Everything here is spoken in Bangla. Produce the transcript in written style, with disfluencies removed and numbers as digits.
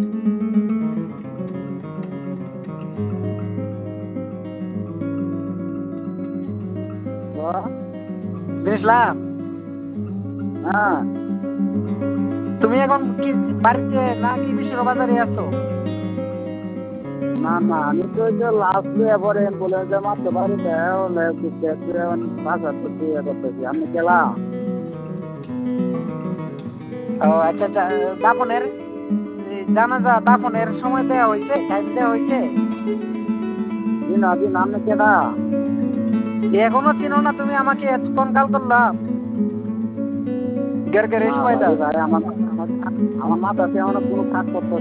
বুঝলাম। হ্যাঁ। তুমি এখন কি বাড়িতে না কি বিশ্বর বাজারে আছো? না না, আমি তো ওই যে লাস্ট দিয়ে পরে অ্যাম্বুলেন্সে মারতে পারি ভাষা করতে ইয়ে করতেছি। আমি গেলা ও আচ্ছা আচ্ছা, দাফনের জানাজা দাফনের সময় দেওয়া হয়েছে, টাইম দেওয়া হয়েছে? দিন দিন আমি কেডা? এখনো চিনো না তুমি আমাকে? এতক্ষণ কাল করলাম গের গের না সময় ভাই দাও। ভাই, আমার মাথাতে এমন কোনো কাজ করতে